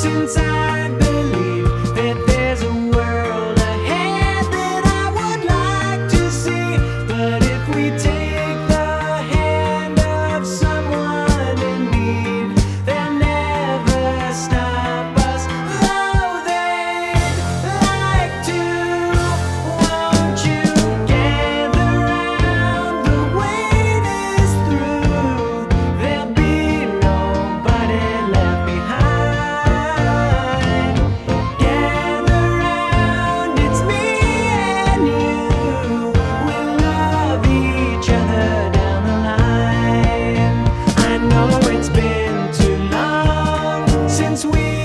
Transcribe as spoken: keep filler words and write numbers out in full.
since I believe that there's a world ahead that I would like to see. But if we take the hand of someone in need, they'll never stop us, though they'd like to. Won't you gather round, the wait is through. There'll be nobody left behind. Gather round, it's me and you. We'll love each other down the line. I know it's been too long since we